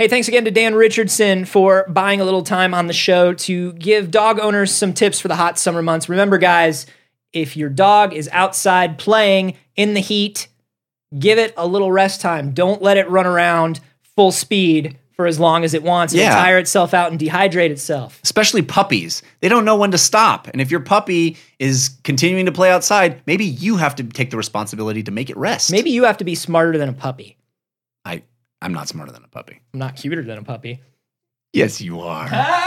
Hey, thanks again to Dan Richardson for buying a little time on the show to give dog owners some tips for the hot summer months. Remember, guys, if your dog is outside playing in the heat, give it a little rest time. Don't let it run around full speed for as long as it wants. It'll tire itself out and dehydrate itself. Especially puppies. They don't know when to stop. And if your puppy is continuing to play outside, maybe you have to take the responsibility to make it rest. Maybe you have to be smarter than a puppy. I'm not smarter than a puppy. I'm not cuter than a puppy. Yes, you are.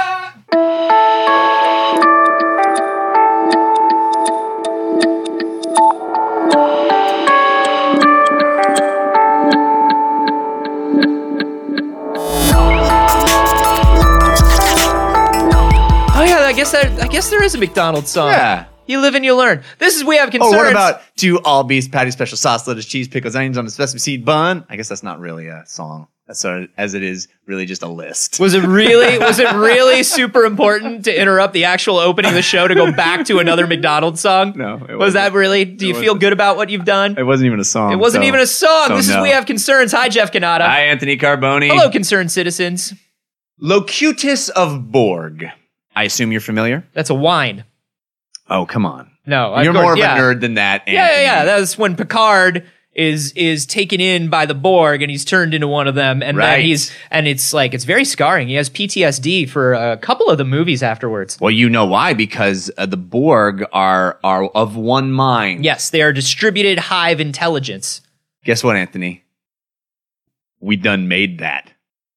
Oh yeah, I guess there is a McDonald's song. Yeah. You live and you learn. This is We Have Concerns. Oh, what about to all beef patty, special sauce, lettuce, cheese, pickles, onions on a sesame seed bun? I guess that's not really a song, as it is really just a list. Was it really super important to interrupt the actual opening of the show to go back to another McDonald's song? No, it wasn't. Was that really? Do you feel good about what you've done? It wasn't even a song. It wasn't even a song. This is no. We Have Concerns. Hi, Jeff Canada. Hi, Anthony Carboni. Hello, concerned citizens. Locutus of Borg. I assume you're familiar? That's a wine. Oh, come on. No, You're more of a nerd than that, Anthony. Yeah. That's when Picard is taken in by the Borg and he's turned into one of them, and then it's very scarring. He has PTSD for a couple of the movies afterwards. Well, you know why? Because the Borg are of one mind. Yes, they are distributed hive intelligence. Guess what, Anthony? We done made that.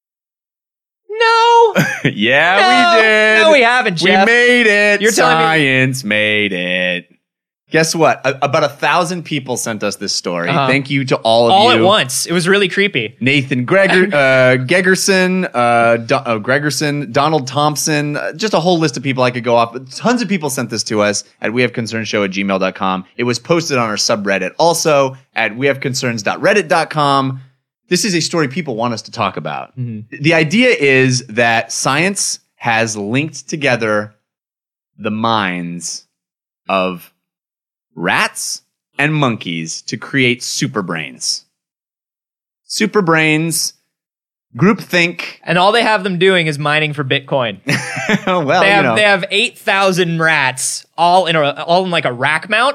No. We did. No, we haven't, Jeff. We made it. You're telling me Science made it. Guess what? About 1,000 people sent us this story. Thank you to all of you. All at once. It was really creepy. Nathan Gregerson, Donald Thompson, just a whole list of people I could go off. But tons of people sent this to us at wehaveconcernshow@gmail.com. It was posted on our subreddit also at wehaveconcerns.reddit.com. This is a story people want us to talk about. Mm-hmm. The idea is that science has linked together the minds of rats and monkeys to create super brains. Super brains, groupthink. And all they have them doing is mining for Bitcoin. Well, they have 8,000 rats all in like a rack mount.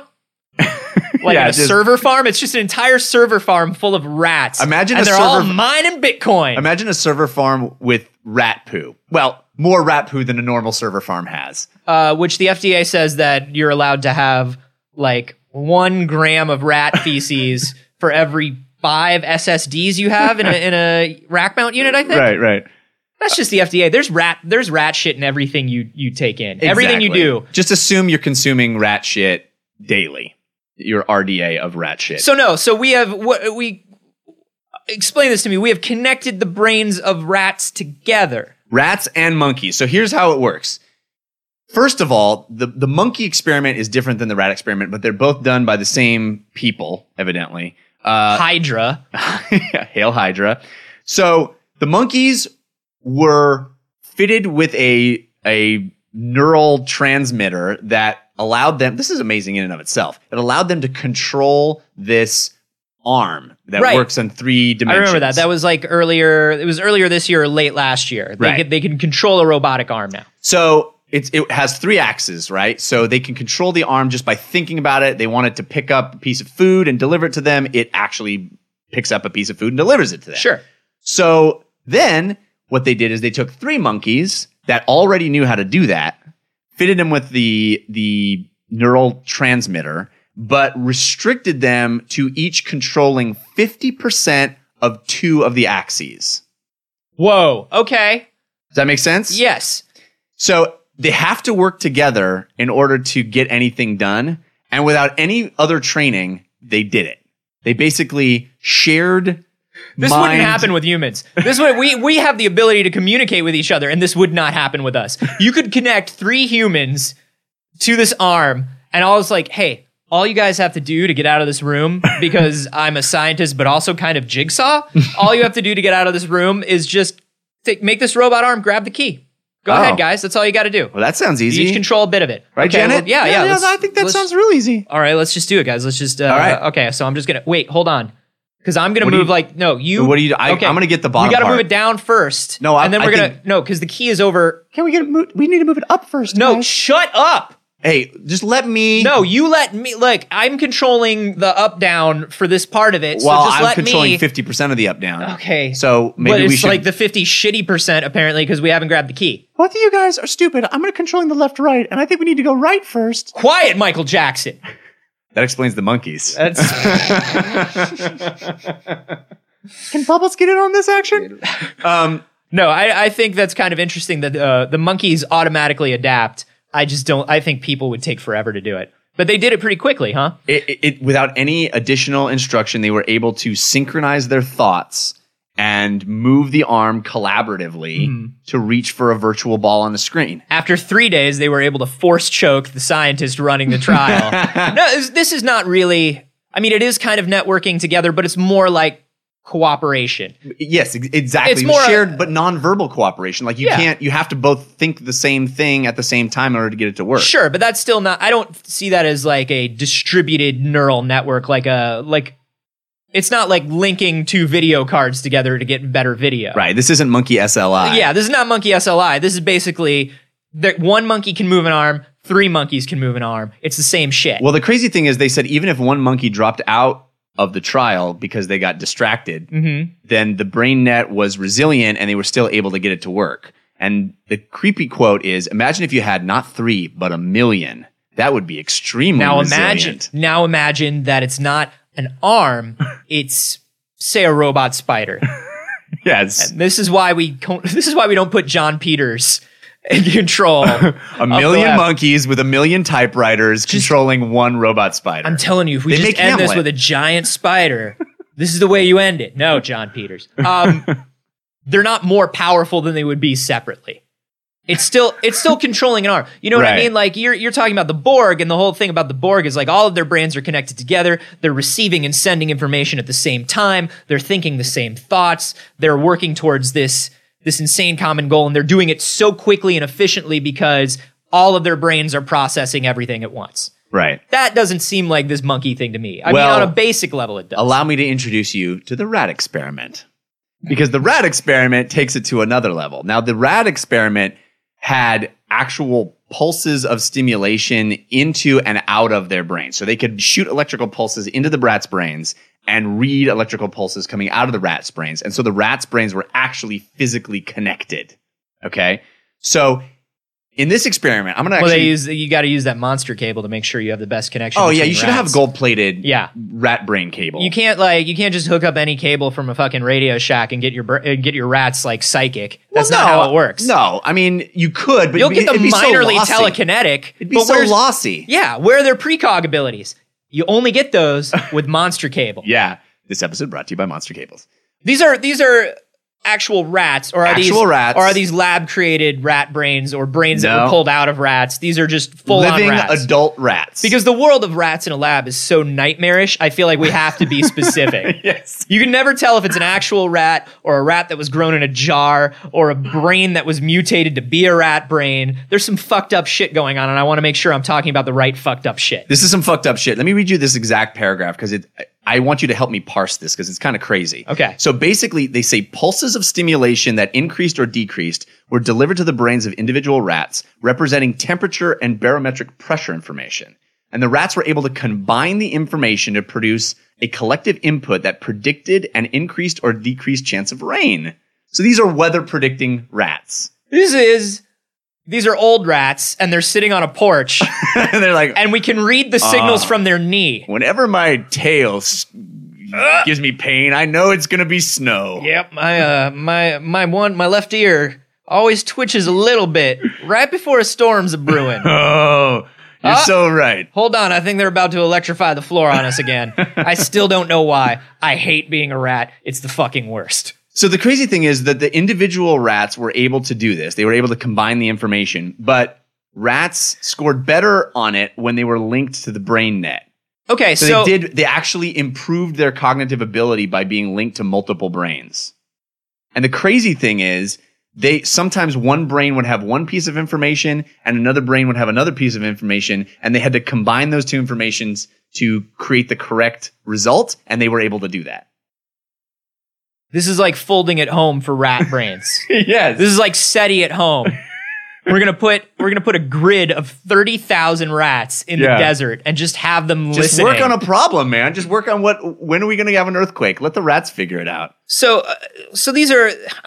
Like a server farm. It's just an entire server farm full of rats. And they're all mining Bitcoin. Imagine a server farm with rat poo. Well, more rat poo than a normal server farm has. Which the FDA says that you're allowed to have like 1 gram of rat feces for every 5 SSDs you have in a rack mount unit, I think. Right. That's just the FDA. There's rat shit in everything you take in. Exactly. Everything you do. Just assume you're consuming rat shit daily. Your RDA of rat shit. So we explain this to me. We have connected the brains of rats together. Rats and monkeys. So here's how it works. First of all, the monkey experiment is different than the rat experiment, but they're both done by the same people, evidently. Hydra. Hail Hydra. So the monkeys were fitted with a neural transmitter that allowed them, this is amazing in and of itself, it allowed them to control this arm that works in 3 dimensions. I remember that. That was like earlier, it was earlier this year or late last year. They can control a robotic arm now. So it has 3 axes, right? So they can control the arm just by thinking about it. They want it to pick up a piece of food and deliver it to them. It actually picks up a piece of food and delivers it to them. Sure. So then what they did is they took 3 monkeys that already knew how to do that, fitted them with the neural transmitter, but restricted them to each controlling 50% of 2 of the axes. Whoa. Okay. Does that make sense? Yes. So they have to work together in order to get anything done. And without any other training, they did it. They basically shared This wouldn't happen with humans. We have the ability to communicate with each other, and this would not happen with us. You could connect 3 humans to this arm, and I was like, hey, all you guys have to do to get out of this room, because I'm a scientist but also kind of Jigsaw, all you have to do to get out of this room is just make this robot arm grab the key. Go ahead, guys. That's all you got to do. Well, that sounds easy. You each control a bit of it. Right, okay, Janet? Well, yeah. I think that sounds real easy. All right, let's just do it, guys. Let's just... all right. Okay, so I'm just going to... Wait, hold on. Because I'm going What to do move you- like, no, you. What do you? I'm going to get the bottom. We got to move part. it down first. No, and then I we're going think- to, no, because the key is over. Can we get it? We need to move it up first. No, guys. shut up. Hey, just let me. No, you let me, like, I'm controlling the up down for this part of it. So Well, just I'm let controlling me. 50% of the up down. Okay. So But maybe we it's should. like the 50 shitty percent apparently because we haven't grabbed the key. Both of you guys are stupid. I'm going to controlling the left right, and I think we need to go right first. Quiet, Michael Jackson. That explains the monkeys. That's Can Bubbles get in on this action? no. I think that's kind of interesting that the monkeys automatically adapt. I just don't. I think people would take forever to do it, but they did it pretty quickly, huh? Without any additional instruction, they were able to synchronize their thoughts and move the arm collaboratively to reach for a virtual ball on the screen. After 3 days, they were able to force choke the scientist running the trial. No, this is not really. I mean, it is kind of networking together, but it's more like cooperation. Yes, exactly. It's more shared but nonverbal cooperation. Like you Yeah. can't. You have to both think the same thing at the same time in order to get it to work. Sure, but that's still not. I don't see that as like a distributed neural network. It's not like linking two video cards together to get better video. Right. This isn't Monkey SLI. Yeah, this is not Monkey SLI. This is basically that one monkey can move an arm, 3 monkeys can move an arm. It's the same shit. Well, the crazy thing is, they said even if one monkey dropped out of the trial because they got distracted, then the brain net was resilient and they were still able to get it to work. And the creepy quote is, imagine if you had not 3, but 1 million. That would be extremely now resilient. imagine that it's not an arm, it's say a robot spider. Yes. This is why we don't put John Peters in control. 1 million monkeys with 1 million typewriters controlling one robot spider. I'm telling you, if we They just make end this Hamlet. with a giant spider, this is the way you end it. No, John Peters. They're not more powerful than they would be separately. It's still controlling an arm. You know what I Right. mean? Like you're talking about the Borg, and the whole thing about the Borg is like all of their brains are connected together. They're receiving and sending information at the same time. They're thinking the same thoughts. They're working towards this insane common goal, and they're doing it so quickly and efficiently because all of their brains are processing everything at once. Right. That doesn't seem like this monkey thing to me. I Well, mean, on a basic level, it does. Allow me to introduce you to the rat experiment. Because the rat experiment takes it to another level. Now, the rat experiment had actual pulses of stimulation into and out of their brain. So they could shoot electrical pulses into the rat's brains and read electrical pulses coming out of the rat's brains. And so the rat's brains were actually physically connected. Okay? So in this experiment, I'm going to Well, actually... you got to use that monster cable to make sure you have the best connection. Oh, yeah, between you should rats. have gold-plated Yeah. rat brain cable. You can't just hook up any cable from a fucking Radio Shack and get your rats like psychic. That's Well, not how it works. No, I mean, you could, but You'll get the it'd be so minorly lossy. telekinetic. It'd be but so where's- lossy. Yeah, where are their precog abilities? You only get those with monster cable. Yeah. This episode brought to you by Monster Cables. These are actual rats, or are Actual rats. or are these lab created rat brains or brains that No. were pulled out of rats? These are just full on Living rats. adult rats. Because the world of rats in a lab is so nightmarish, I feel like we have to be specific. Yes. You can never tell if it's an actual rat or a rat that was grown in a jar or a brain that was mutated to be a rat brain. There's some fucked up shit going on, and I want to make sure I'm talking about the right fucked up shit. This is some fucked up shit. Let me read you this exact paragraph because I want you to help me parse this because it's kind of crazy. Okay. So basically, they say pulses of stimulation that increased or decreased were delivered to the brains of individual rats, representing temperature and barometric pressure information. And the rats were able to combine the information to produce a collective input that predicted an increased or decreased chance of rain. So these are weather predicting rats. These are old rats, and they're sitting on a porch, And they're like, and we can read the signals from their knee. whenever my tail gives me pain, I know it's going to be snow. Yep, my left ear always twitches a little bit right before a storm's a brewing. Oh, you're so right. Hold on, I think they're about to electrify the floor on us again. I still don't know why. I hate being a rat. It's the fucking worst. So the crazy thing is that the individual rats were able to do this. They were able to combine the information, but rats scored better on it when they were linked to the brain net. Okay, So they actually improved their cognitive ability by being linked to multiple brains. And the crazy thing is, sometimes one brain would have one piece of information and another brain would have another piece of information, and they had to combine those two informations to create the correct result, and they were able to do that. This is like folding at home for rat brains. Yes. This is like SETI at home. We're gonna put a grid of 30,000 rats in the desert and just have them just listening. work on a problem, man. Just work on when are we going to have an earthquake? Let the rats figure it out. So these are,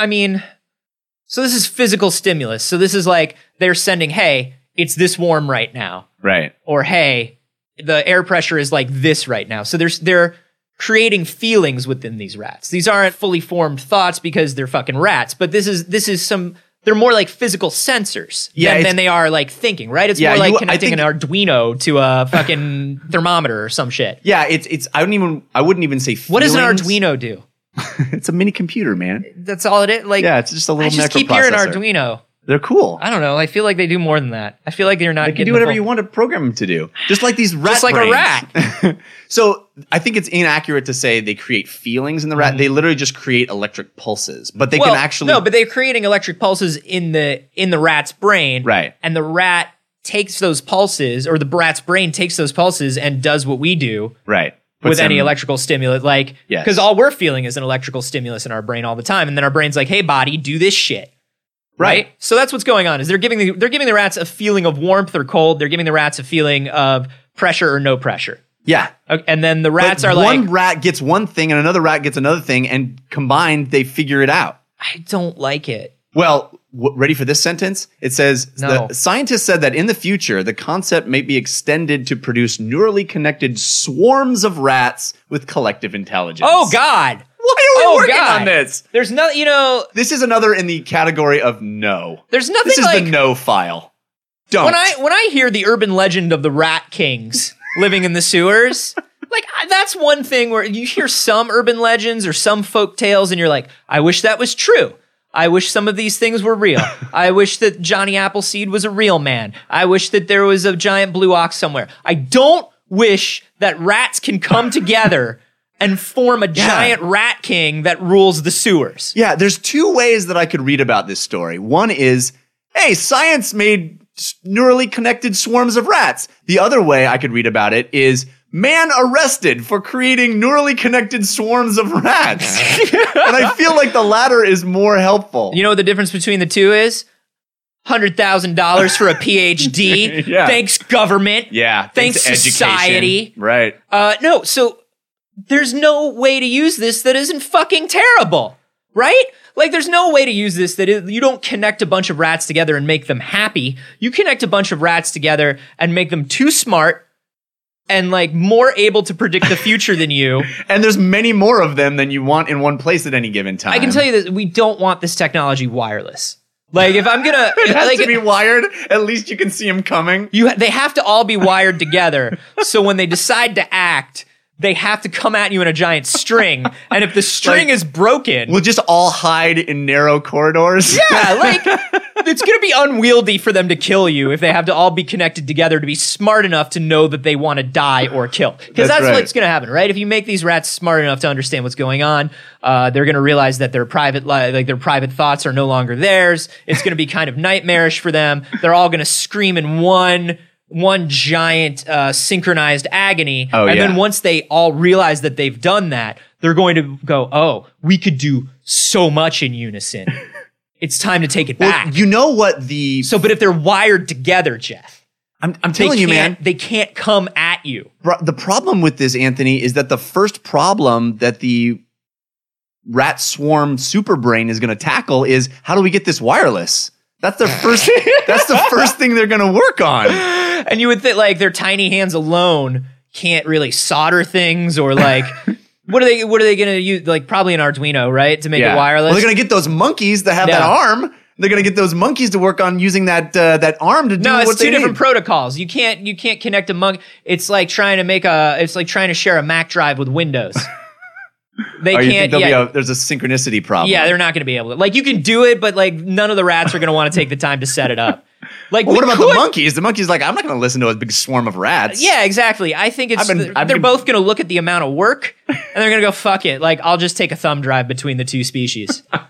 so this is physical stimulus. So this is like they're sending, hey, it's this warm right now. Right. Or hey, the air pressure is like this right now. So they're creating feelings within these rats. These aren't fully formed thoughts because they're fucking rats, but this is some. They're more like physical sensors than they are like thinking, right? It's more like connecting an Arduino to a fucking thermometer or some shit. Yeah, it's I wouldn't even say feelings. What does an Arduino do? It's a mini computer, man. That's all it is. Like, yeah, it's just a little microprocessor. I just keep hearing Arduino. They're cool. I don't know. I feel like they do more than that. I feel like they're not. They can do whatever you want to program them to do. Just like these rat Just like brains. a rat. So I think it's inaccurate to say they create feelings in the rat. They literally just create electric pulses. But they can actually... No, but they're creating electric pulses in the rat's brain. Right. And the rat takes those pulses, or the rat's brain takes those pulses and does what we do. Right. With any electrical stimulus. Like, yes. Because all we're feeling is an electrical stimulus in our brain all the time. And then our brain's like, hey, body, do this shit. Right. So that's what's going on. Is they're giving the rats a feeling of warmth or cold. They're giving the rats a feeling of pressure or no pressure. Yeah. Okay, and then the rats are one rat gets one thing and another rat gets another thing, and combined they figure it out. I don't like it. Well, ready for this sentence? It says, No. The scientists said that in the future, the concept may be extended to produce neurally connected swarms of rats with collective intelligence. Oh, God. Why are we working on this? There's no, This is another in the category of no. There's nothing This is like the no file. Don't. when I hear the urban legend of the rat kings living in the sewers, like that's one thing where you hear some urban legends or some folk tales and you're like, I wish that was true. I wish some of these things were real. I wish that Johnny Appleseed was a real man. I wish that there was a giant blue ox somewhere. I don't wish that rats can come together and form a giant rat king that rules the sewers. Yeah, there's two ways that I could read about this story. One is, hey, science made neurally connected swarms of rats. The other way I could read about it is, man arrested for creating neurally connected swarms of rats. And I feel like the latter is more helpful. You know what the difference between the two is? $100,000 for a PhD. Yeah. Thanks, government. Yeah. Thanks, education. society. Right. No, so there's no way to use this that isn't fucking terrible, right? Like, there's no way to use this that you don't connect a bunch of rats together and make them happy. You connect a bunch of rats together and make them too smart and, like, more able to predict the future than you. And there's many more of them than you want in one place at any given time. I can tell you that we don't want this technology wireless. Like, if I'm gonna... It has like, to be wired. At least you can see them coming. they have to all be wired together. So when they decide to act, they have to come at you in a giant string. And if the string is broken... We'll just all hide in narrow corridors. Yeah, like, it's going to be unwieldy for them to kill you if they have to all be connected together to be smart enough to know that they want to die or kill. Because that's right. what's going to happen, right? If you make these rats smart enough to understand what's going on, they're going to realize that their private thoughts are no longer theirs. It's going to be kind of nightmarish for them. They're all going to scream in one giant synchronized agony. And then once they all realize that they've done that, they're going to go, oh, we could do so much in unison. It's time to take it back. You know what but if they're wired together, Jeff, I'm telling you, man, they can't come at you. The problem with this, Anthony, is that the first problem that the rat swarm super brain is going to tackle is, how do we get this wireless? That's their first. That's the first thing they're going to work on. And you would think, like, their tiny hands alone can't really solder things, or like, what are they going to use? Like, probably an Arduino, right, to make it wireless. Well, they're going to get those monkeys that have that arm. They're going to get those monkeys to work on using that arm to do what they need. No, it's two different protocols. You can't connect a monkey. It's like trying to share a Mac drive with Windows. They can't. There's a synchronicity problem. Yeah, they're not going to be able to. Like, you can do it, but like none of the rats are going to want to take the time to set it up. Like, what about the monkeys? The monkeys like, I'm not going to listen to a big swarm of rats. Yeah, exactly. I think they're both going to look at the amount of work and they're going to go, fuck it. Like, I'll just take a thumb drive between the two species.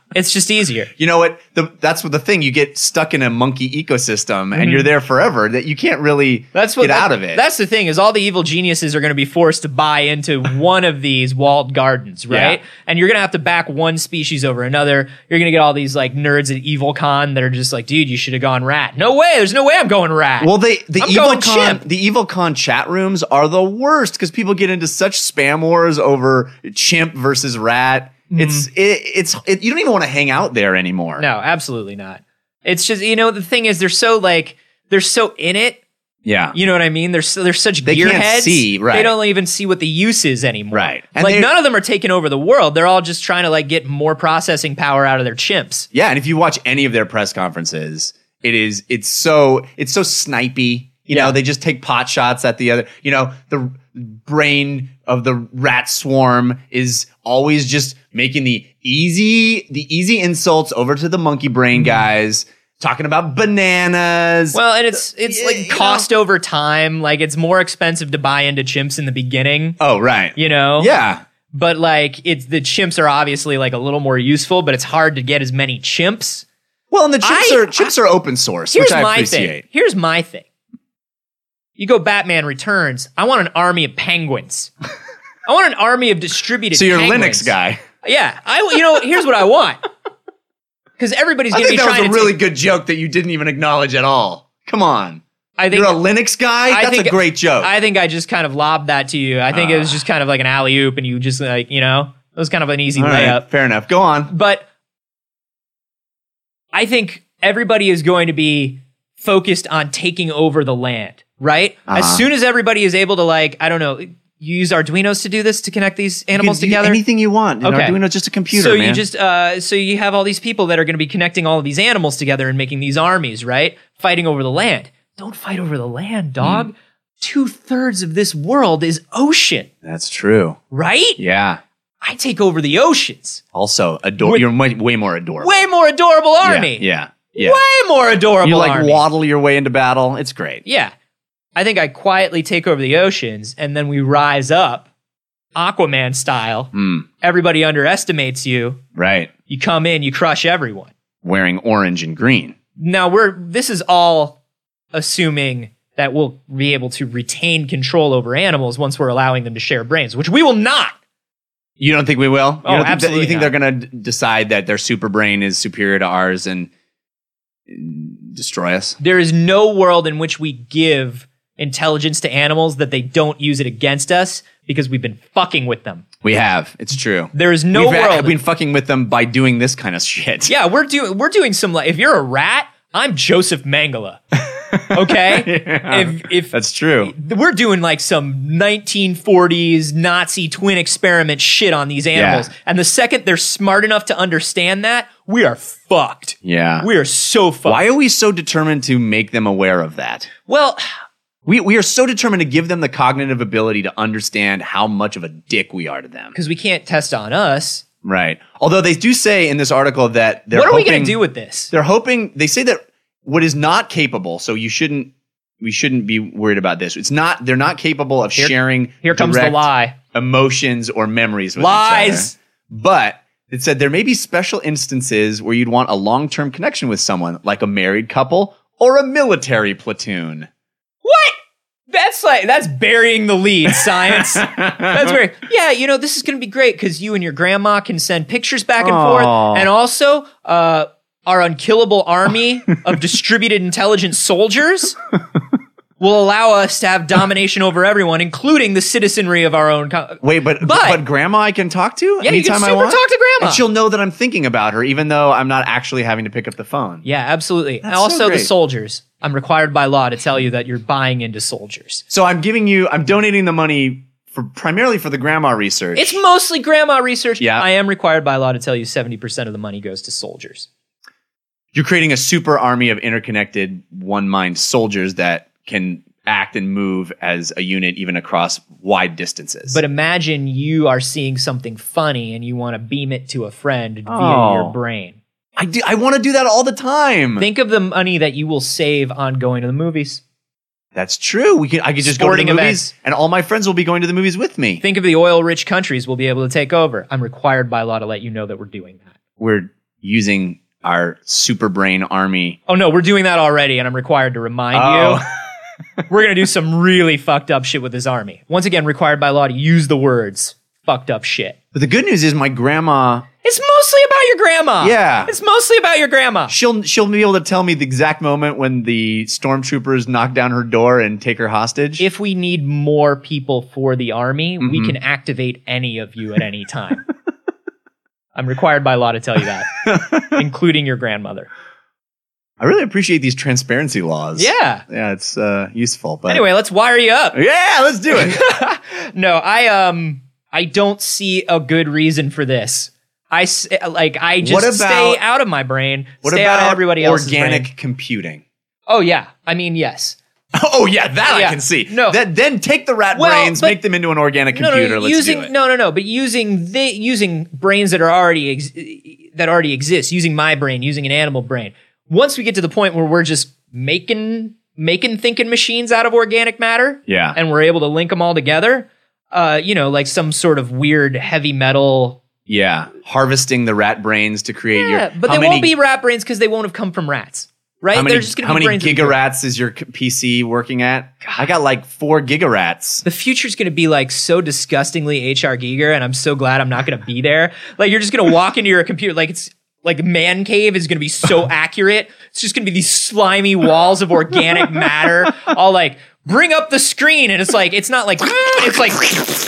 It's just easier. You know what? That's what the thing. You get stuck in a monkey ecosystem and you're there forever. That you can't really get out of it. That's the thing is all the evil geniuses are going to be forced to buy into one of these walled gardens, right? Yeah. And you're going to have to back one species over another. You're going to get all these like nerds at EvilCon that are just like, dude, you should have gone rat. No way. There's no way I'm going rat. Well, the chimp. EvilCon chat rooms are the worst because people get into such spam wars over chimp versus rat. It's you don't even want to hang out there anymore. No, absolutely not. It's just, the thing is they're so in it. Yeah. You know what I mean? They're such They gearheads. can't see, right. They don't even see what the use is anymore. Right. And like none of them are taking over the world. They're all just trying to like get more processing power out of their chimps. Yeah, and if you watch any of their press conferences, it's so snipey. You know, they just take pot shots at the other. You know, the brain of the rat swarm is always just making the easy insults over to the monkey brain guys, talking about bananas. Well, and it's like cost over time. Like it's more expensive to buy into chimps in the beginning. Oh, right. You know? Yeah. But like the chimps are obviously like a little more useful, but it's hard to get as many chimps. Well, and the chimps are open source, which I appreciate. Here's my thing. You go Batman Returns. I want an army of penguins. I want an army of distributed penguins. So you're a Linux guy. Yeah. Here's what I want. Because everybody's going to be trying to... I think that was a really good joke that you didn't even acknowledge at all. Come on. You're a Linux guy? That's a great joke. I think I just kind of lobbed that to you. I think it was just kind of like an alley-oop and you just like, it was kind of an easy layup. Right, fair enough. Go on. But I think everybody is going to be focused on taking over the land, right? As soon as everybody is able to like, I don't know, you use Arduinos to do this, to connect these animals together? Anything you want. Okay. Arduino's just a computer, so man. you just so you have all these people that are going to be connecting all of these animals together and making these armies, right? Fighting over the land. Don't fight over the land, dog. 2/3 of this world is ocean. That's true. Right? Yeah. I take over the oceans. Also, you're way more adorable. Way more adorable army. Yeah. Way more adorable You army. waddle your way into battle. It's great. Yeah. I think I quietly take over the oceans and then we rise up, Aquaman style. Everybody underestimates you. Right. You come in, you crush everyone. Wearing orange and green. Now this is all assuming that we'll be able to retain control over animals once we're allowing them to share brains, which we will not. You don't think we will? Oh, absolutely. You think they're going to decide that their super brain is superior to ours and destroy us? There is no world in which we give intelligence to animals that they don't use it against us because we've been fucking with them. We have. It's true. There is no world. We've been fucking with them by doing this kind of shit. Yeah, we're doing some like, if you're a rat, I'm Joseph Mengele. Okay? If that's true. We're doing like some 1940s Nazi twin experiment shit on these animals. Yeah. And the second they're smart enough to understand that, we are fucked. Yeah. We are so fucked. Why are we so determined to make them aware of that? Well, we are so determined to give them the cognitive ability to understand how much of a dick we are to them. Because we can't test on us. Right. Although they do say in this article that they're What are we going to do with this? They're hoping, they say that what is not capable, so we shouldn't be worried about this. They're not capable of sharing Here comes the lie. Emotions or memories with Lies. each other. But it said there may be special instances where you'd want a long-term connection with someone, like a married couple or a military platoon. What? That's burying the lead, science. That's very, this is going to be great because you and your grandma can send pictures back and forth. And also, our unkillable army of distributed intelligence soldiers will allow us to have domination over everyone, including the citizenry of our own. Wait, but grandma I can talk to yeah, anytime you can I want? talk to grandma. And she'll know that I'm thinking about her, even though I'm not actually having to pick up the phone. Yeah, absolutely. That's and also so the great. soldiers. I'm required by law to tell you that you're buying into soldiers. So I'm donating the money primarily for the grandma research. It's mostly grandma research. Yeah. I am required by law to tell you 70% of the money goes to soldiers. You're creating a super army of interconnected one-mind soldiers that can act and move as a unit even across wide distances. But imagine you are seeing something funny and you want to beam it to a friend via your brain. I want to do that all the time. Think of the money that you will save on going to the movies. That's true. I could just Sporting go to the events. movies, and all my friends will be going to the movies with me. Think of the oil-rich countries we'll be able to take over. I'm required by law to let you know that we're doing that. using our super brain army. Oh no, we're doing that already, and I'm required to remind you. We're gonna do some really fucked up shit with this army. Once again, required by law to use the words fucked up shit. But the good news is my grandma, It's mostly about your grandma. Yeah. It's mostly about your grandma. she'll be able to tell me the exact moment when the stormtroopers knock down her door and take her hostage. If we need more people for the army, we can activate any of you at any time. I'm required by law to tell you that, including your grandmother. I really appreciate these transparency laws. Yeah. Yeah, it's useful. But Anyway, let's wire you up. yeah, let's do it. No, I don't see a good reason for this. I just stay out of my brain. What stay about out of everybody else's organic brain. computing? Oh yeah, I mean yes. Oh yeah, that Yeah. I can see. No. Then take the rat Well, brains, but- make them into an organic computer. Let's using do it. no, but using brains that are already exist. Using my brain, using an animal brain. Once we get to the point where we're just making thinking machines out of organic matter, Yeah. and we're able to link them all together, like some sort of weird heavy metal. Yeah, harvesting the rat brains to create your. But how they many- won't be rat brains because they won't have come from rats, right? How many, They're just going how to be many brains. of gigarats is your PC working at? I got like 4 gigarats. The future's going to be like so disgustingly H.R. Giger, and I'm so glad I'm not going to be there. Like you're just going to walk into your computer, like it's like man cave is going to be so accurate. It's just going to be these slimy walls of organic matter, all like bring up the screen, and it's not like it's like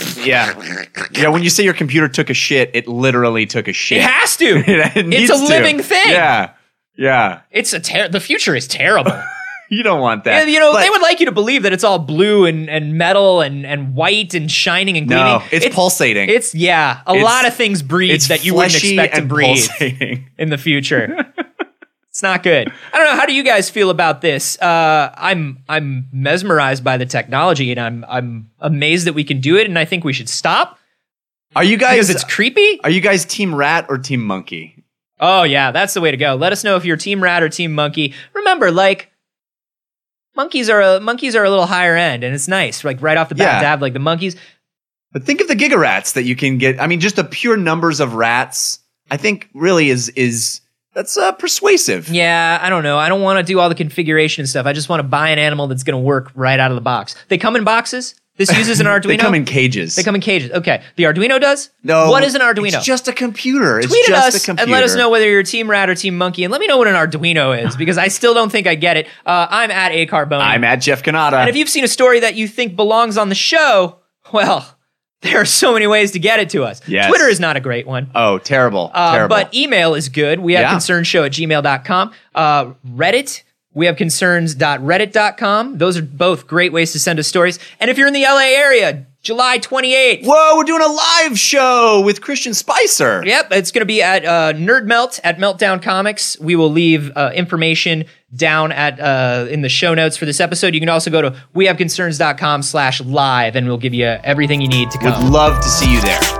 Yeah. When you say your computer took a shit, it literally took a shit. it has to. It needs It's a to. living thing. Yeah. It's the future is terrible. You don't want that. And, But- they would like you to believe that it's all blue and metal and white and shining and gleaming. No, it's pulsating. It's a lot of things breathe It's that you wouldn't fleshy expect to and breathe pulsating. in the future. It's not good. I don't know. How do you guys feel about this? I'm mesmerized by the technology, and I'm amazed that we can do it. And I think we should stop Are you guys? because it's creepy. Are you guys team rat or team monkey? Oh yeah, that's the way to go. Let us know if you're team rat or team monkey. Remember, like monkeys are a little higher end, and it's nice. Like right off the bat Yeah. to have like the monkeys. But think of the gigarats that you can get. I mean, just the pure numbers of rats. I think really is that's persuasive. Yeah, I don't know. I don't want to do all the configuration and stuff. I just want to buy an animal that's going to work right out of the box. They come in boxes. This uses an Arduino. They come in cages. They come in cages. Okay. The Arduino does? No. What is an Arduino? It's just a computer. Tweet it's at just us a computer. and let us know whether you're Team Rat or Team Monkey, and let me know what an Arduino is, because I still don't think I get it. I'm at A Carboni. I'm at Jeff Canada. And if you've seen a story that you think belongs on the show, well, there are so many ways to get it to us. Yes. Twitter is not a great one. Oh, terrible. Terrible. But email is good. We have Yeah. concernshow@gmail.com. Reddit, we have concerns.reddit.com. Those are both great ways to send us stories. And if you're in the LA area, July 28th. Whoa, we're doing a live show with Christian Spicer. Yep, it's going to be at Nerd Melt at Meltdown Comics. We will leave information down at in the show notes for this episode. You can also go to wehaveconcerns.com/live, and we'll give you everything you need to come. Would love to see you there.